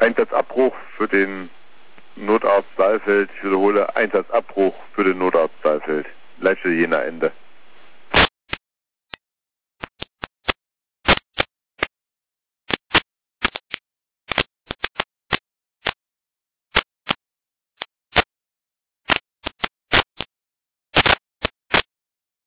Einsatzabbruch für den Notarzt Saalfeld. Ich wiederhole, Einsatzabbruch für den Notarzt Saalfeld. Leitstelle Jena Ende.